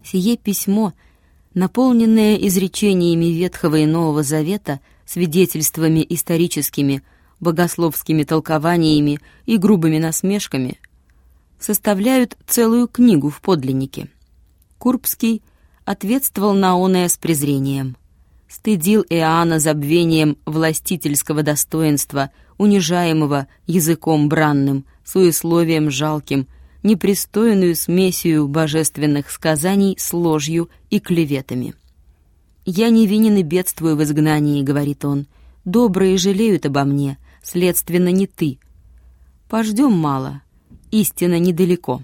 Сие письмо, наполненное изречениями Ветхого и Нового Завета, свидетельствами историческими, богословскими толкованиями и грубыми насмешками, составляют целую книгу в подлиннике. Курбский ответствовал на оное с презрением. Стыдил Иоанна забвением властительского достоинства, унижаемого языком бранным, суесловием жалким, непристойную смесью божественных сказаний с ложью и клеветами. «Я невинен и бедствую в изгнании», — говорит он, — «добрые жалеют обо мне, следственно, не ты. Пождем мало, истина недалеко».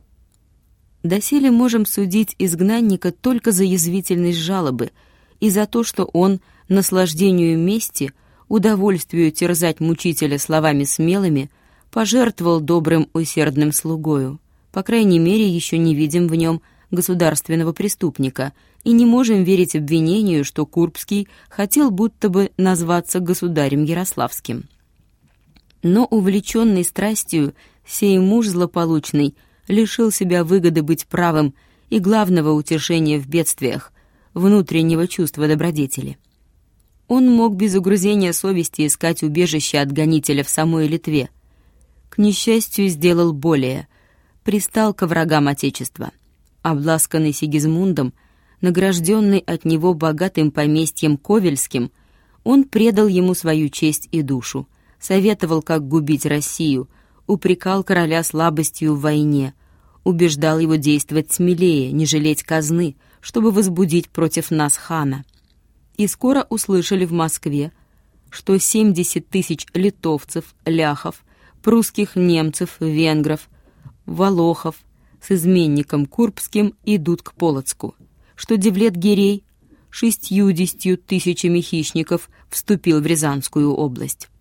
Доселе можем судить изгнанника только за язвительность жалобы и за то, что он наслаждению мести, удовольствию терзать мучителя словами смелыми, пожертвовал добрым усердным слугою. По крайней мере, еще не видим в нем государственного преступника и не можем верить обвинению, что Курбский хотел будто бы назваться государем Ярославским. Но увлеченный страстью, сей муж злополучный лишил себя выгоды быть правым и главного утешения в бедствиях, внутреннего чувства добродетели. Он мог без угрызения совести искать убежище от гонителя в самой Литве. К несчастью, сделал более, пристал ко врагам Отечества. Обласканный Сигизмундом, награжденный от него богатым поместьем Ковельским, он предал ему свою честь и душу, советовал, как губить Россию, упрекал короля слабостью в войне, убеждал его действовать смелее, не жалеть казны, чтобы возбудить против нас хана. И скоро услышали в Москве, что 70 тысяч литовцев, ляхов, прусских немцев, венгров, волохов с изменником Курбским идут к Полоцку, что Девлет-Гирей 60 тысячами хищников вступил в Рязанскую область.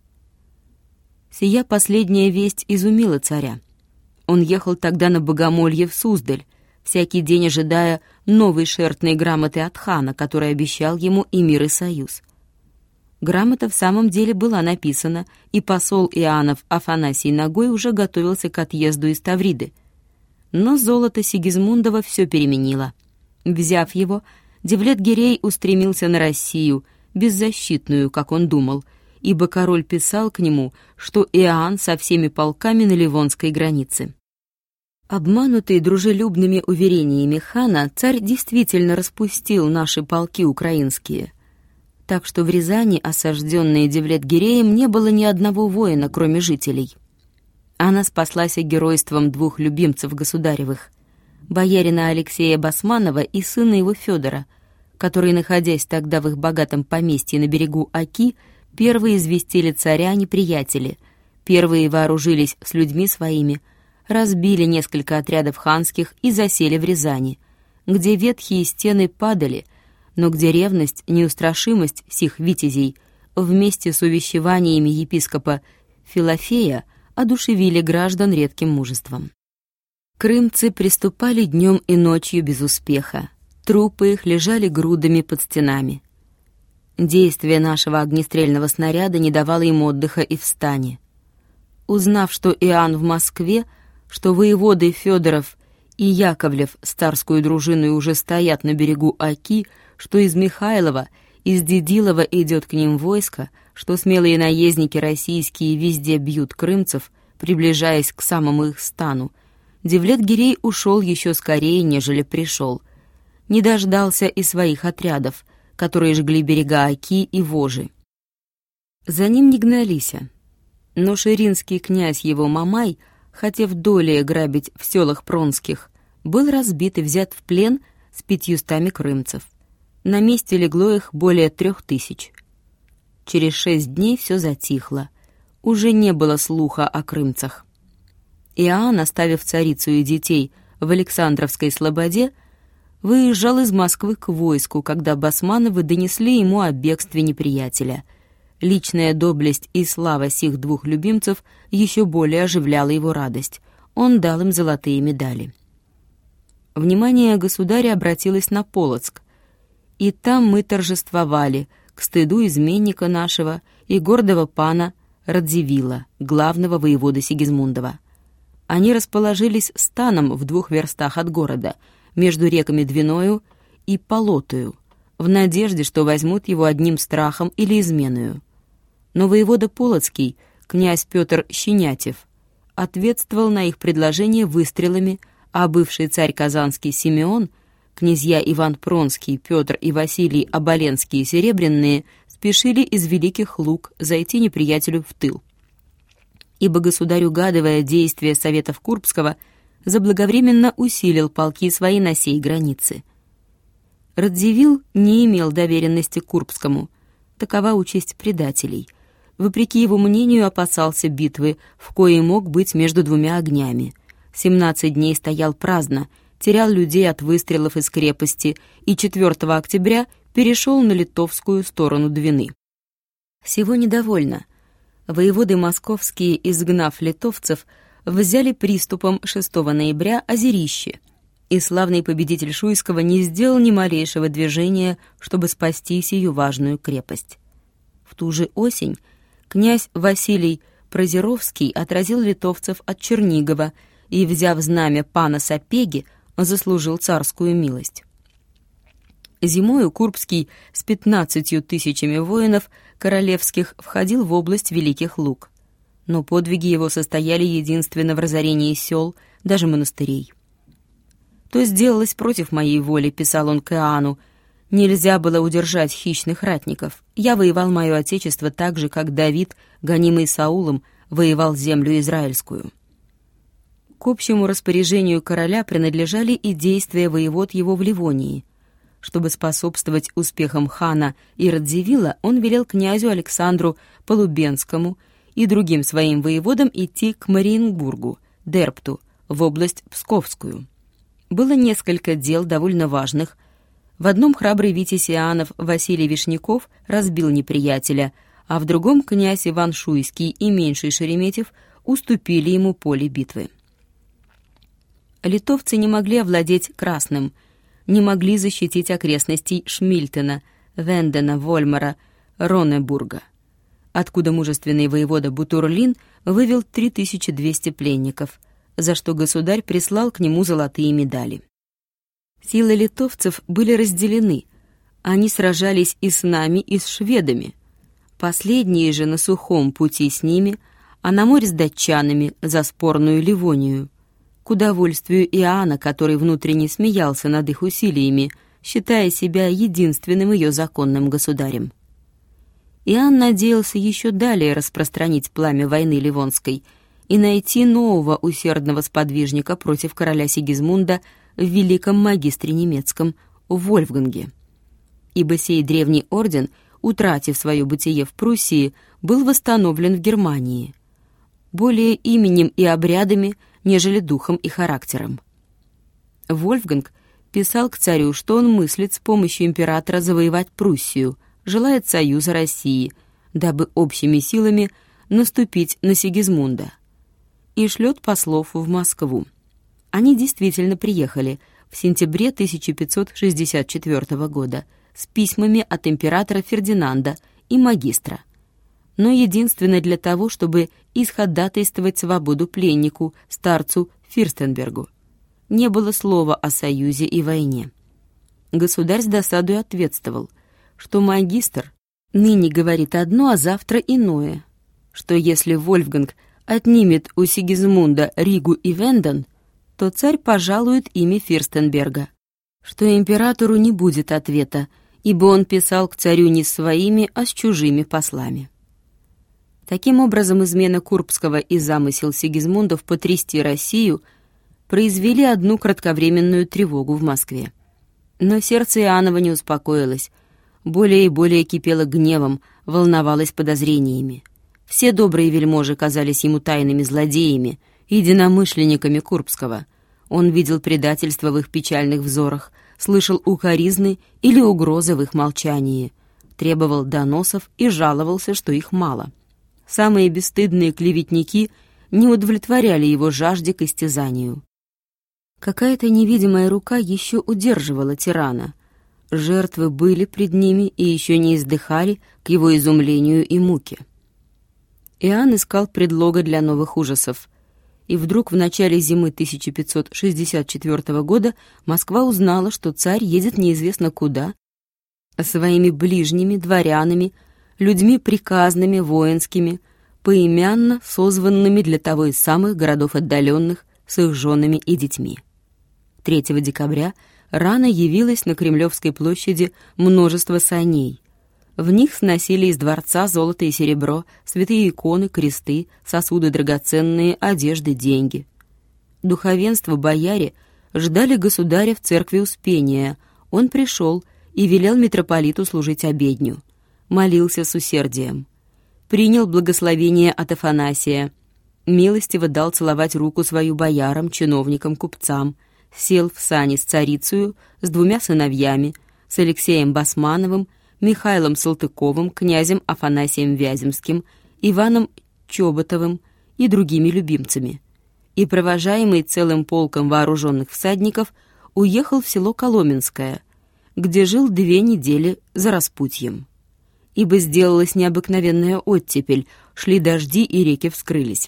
Сия последняя весть изумила царя. Он ехал тогда на богомолье в Суздаль, всякий день ожидая новой шертной грамоты от хана, который обещал ему и мир, и союз. Грамота в самом деле была написана, и посол Иоаннов Афанасий Нагой уже готовился к отъезду из Тавриды. Но золото Сигизмундова все переменило. Взяв его, Девлет-Гирей устремился на Россию, беззащитную, как он думал, ибо король писал к нему, что Иоанн со всеми полками на Ливонской границе. Обманутый дружелюбными уверениями хана, царь действительно распустил наши полки украинские, так что в Рязани, осажденной Девлет-Гиреем, не было ни одного воина, кроме жителей. Она спаслась геройством двух любимцев государевых, боярина Алексея Басманова и сына его Федора, которые, находясь тогда в их богатом поместье на берегу Оки, первые известили царя о неприятеле, первые вооружились с людьми своими, разбили несколько отрядов ханских и засели в Рязани, где ветхие стены падали, но где ревность, неустрашимость сих витязей вместе с увещеваниями епископа Филофея одушевили граждан редким мужеством. Крымцы приступали днем и ночью без успеха, трупы их лежали грудами под стенами. Действие нашего огнестрельного снаряда не давало им отдыха и в стане. Узнав, что Иоанн в Москве, что воеводы Федоров и Яковлев с царскую дружиной уже стоят на берегу Оки, что из Михайлова, из Дедилова идет к ним войско, что смелые наездники российские везде бьют крымцев, приближаясь к самому их стану, Девлет-Гирей ушел еще скорее, нежели пришел. Не дождался и своих отрядов, которые жгли берега Оки и Вожи. За ним не гнались, но ширинский князь его Мамай, хотев долее грабить в селах Пронских, был разбит и взят в плен с 500 крымцев. На месте легло их более 3000. Через 6 дней все затихло. Уже не было слуха о крымцах. Иоанн, оставив царицу и детей в Александровской слободе, выезжал из Москвы к войску, когда Басмановы донесли ему о бегстве неприятеля. Личная доблесть и слава сих двух любимцев еще более оживляла его радость. Он дал им золотые медали. Внимание государя обратилось на Полоцк, и там мы торжествовали, к стыду изменника нашего и гордого пана Радзивилла, главного воевода Сигизмундова. Они расположились станом в 2 верстах от города, между реками Двиною и Полотою, в надежде, что возьмут его одним страхом или изменою. Но воевода Полоцкий, князь Петр Щенятев, ответствовал на их предложение выстрелами, а бывший царь Казанский Симеон, князья Иван Пронский, Петр и Василий Оболенские и Серебряные спешили из Великих Луг зайти неприятелю в тыл. Ибо государь, угадывая действия советов Курбского, заблаговременно усилил полки свои на сей границе. Радзивилл не имел доверенности к Курбскому, такова участь предателей. Вопреки его мнению, опасался битвы, в коей мог быть между двумя огнями. 17 дней стоял праздно, терял людей от выстрелов из крепости и 4 октября перешел на литовскую сторону Двины. Всего недовольно. Воеводы московские, изгнав литовцев, взяли приступом 6 ноября Озерище, и славный победитель Шуйского не сделал ни малейшего движения, чтобы спасти сию важную крепость. В ту же осень князь Василий Прозеровский отразил литовцев от Чернигова и, взяв знамя пана Сапеги, заслужил царскую милость. Зимою Курбский с 15 тысячами воинов королевских входил в область Великих Луг, но подвиги его состояли единственно в разорении сел, даже монастырей. «То сделалось против моей воли», — писал он к Иоанну, — «нельзя было удержать хищных ратников. Я воевал мое отечество так же, как Давид, гонимый Саулом, воевал землю израильскую». К общему распоряжению короля принадлежали и действия воевод его в Ливонии. Чтобы способствовать успехам хана и Радзивилла, он велел князю Александру Полубенскому и другим своим воеводам идти к Мариенбургу, Дерпту, в область Псковскую. Было несколько дел довольно важных. В одном храбрый витязь Иоаннов Василий Вишняков разбил неприятеля, а в другом князь Иван Шуйский и меньший Шереметьев уступили ему поле битвы. Литовцы не могли овладеть Красным, не могли защитить окрестностей Шмильтена, Вендена, Вольмара, Ронебурга, откуда мужественный воевода Бутурлин вывел 3200 пленников, за что государь прислал к нему золотые медали. Силы литовцев были разделены, они сражались и с нами, и с шведами. Последние же на сухом пути с ними, а на море с датчанами за спорную Ливонию, к удовольствию Иоанна, который внутренне смеялся над их усилиями, считая себя единственным ее законным государем. Иоанн надеялся еще далее распространить пламя войны Ливонской и найти нового усердного сподвижника против короля Сигизмунда в великом магистре немецком Вольфганге. Ибо сей древний орден, утратив свое бытие в Пруссии, был восстановлен в Германии, более именем и обрядами, нежели духом и характером. Вольфганг писал к царю, что он мыслит с помощью императора завоевать Пруссию, желает союза России, дабы общими силами наступить на Сигизмунда, и шлет послов в Москву. Они действительно приехали в сентябре 1564 года с письмами от императора Фердинанда и магистра, но единственно для того, чтобы исходатайствовать свободу пленнику, старцу Фирстенбергу. Не было слова о союзе и войне. Государь с досадой ответствовал, что магистр ныне говорит одно, а завтра иное, что если Вольфганг отнимет у Сигизмунда Ригу и Венден, то царь пожалует имя Фирстенберга, что императору не будет ответа, ибо он писал к царю не своими, а с чужими послами. Таким образом, измена Курбского и замысел Сигизмундов потрясти Россию произвели одну кратковременную тревогу в Москве. Но сердце Иоаннова не успокоилось, более и более кипело гневом, волновалось подозрениями. Все добрые вельможи казались ему тайными злодеями, единомышленниками Курбского. Он видел предательство в их печальных взорах, слышал укоризны или угрозы в их молчании, требовал доносов и жаловался, что их мало. Самые бесстыдные клеветники не удовлетворяли его жажде к истязанию. Какая-то невидимая рука еще удерживала тирана. Жертвы были пред ними и еще не издыхали к его изумлению и муке. Иоанн искал предлога для новых ужасов. И вдруг в начале зимы 1564 года Москва узнала, что царь едет неизвестно куда, своими ближними, дворянами, людьми приказными, воинскими, поимянно созванными для того из самых городов отдаленных, с их женами и детьми. 3 декабря рано явилось на Кремлевской площади множество саней. В них сносили из дворца золото и серебро, святые иконы, кресты, сосуды драгоценные, одежды, деньги. Духовенство, бояре ждали государя в церкви Успения. Он пришел и велел митрополиту служить обедню. Молился с усердием. Принял благословение от Афанасия. Милостиво дал целовать руку свою боярам, чиновникам, купцам. Сел в сани с царицею, с 2 сыновьями, с Алексеем Басмановым, Михаилом Салтыковым, князем Афанасием Вяземским, Иваном Чоботовым и другими любимцами. И, провожаемый целым полком вооруженных всадников, уехал в село Коломенское, где жил 2 недели за распутьем. Ибо сделалась необыкновенная оттепель, шли дожди и реки вскрылись.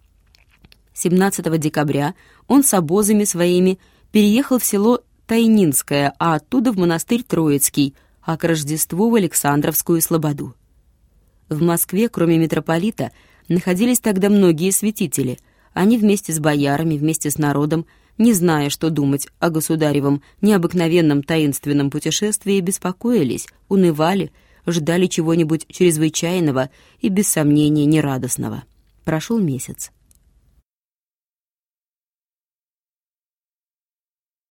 17 декабря он с обозами своими переехал в село Тайнинское, а оттуда в монастырь Троицкий, а к Рождеству в Александровскую слободу. В Москве, кроме митрополита, находились тогда многие святители. Они вместе с боярами, вместе с народом, не зная, что думать о государевом необыкновенном таинственном путешествии, беспокоились, унывали, ждали чего-нибудь чрезвычайного и, без сомнения, нерадостного. Прошел месяц.